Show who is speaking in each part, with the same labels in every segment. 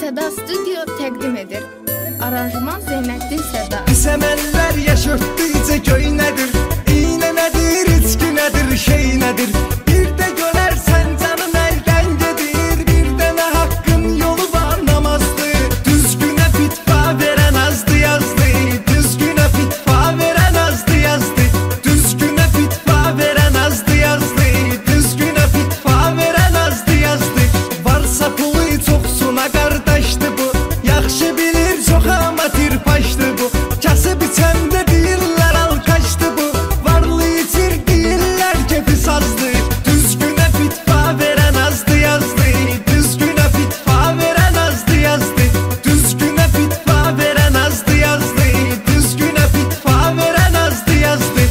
Speaker 1: Səda Studio təqdim edir. Aranjman Zeynəddin Səda.
Speaker 2: Səməllər yaşırtdıqca göy nədir? İynə nədir, içki nədir, şey nədir? Bir də görərsən canın əldən gedir. Bir dənə haqqın yolu var namazdır. Düzgünə fitva verən azdı yazdı. Düzgünə fitva verən azdı yazdı. Düzgünə fitva verən azdı yazdı. Düzgünə fitva verən azdı yazdı. Varsa pulu çoxsuna qardaşdı bu. Yaxşı bilir çox amatir paşdı bu. Kasıb içəndə deyirlər alqaşdı bu. Varlı içir deyirlər kefi sazdı. Düzgünə fitva verən azdı yazdı. Düzgünə fitva verən azdı yazdı. Düzgünə fitva verən azdı yazdı. Düzgünə fitva verən azdı yazdı.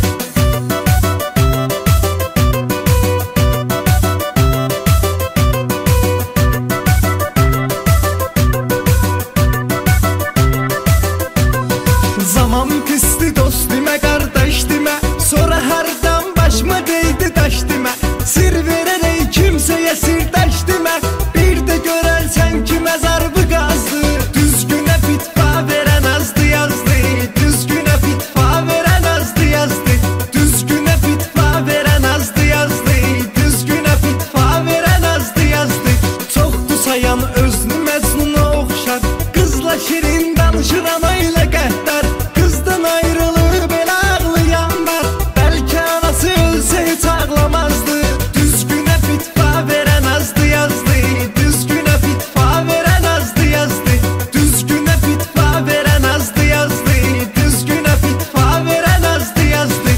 Speaker 2: Zaman pisti dost demə, qardaş demə. Sonra hardan başıma deydi daş demə. Sir verərək kimsəyə sirdaş demə. Bir də görərsən ki məzarbı qazdı. Düzgünə fitva verən azdı yazdı. Düzgünə fitva verən azdı yazdı. Düzgünə fitva verən azdı yazdı. Düzgünə fitva verən azdı yazdı. Çoxdu sayan özünü Məcnuna oxşar. Qızla şirin danışır ana ilə qəddar. Qızdan ayrılıb elə ağlayan var. Bəlkə anası ölsə heç ağlamazdı. Düzgünə fitva verən azdı yazdı. Düzgünə fitva verən azdı yazdı. Düzgünə fitva verən azdı yazdı. Düzgünə fitva verən azdı yazdı.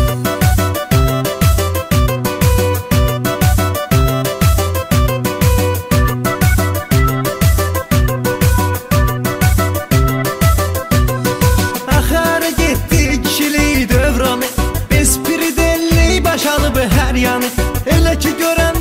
Speaker 2: Axarı getdi kişilik dövranı. Espri deli baş alıbı hər yanı. Elə ki görən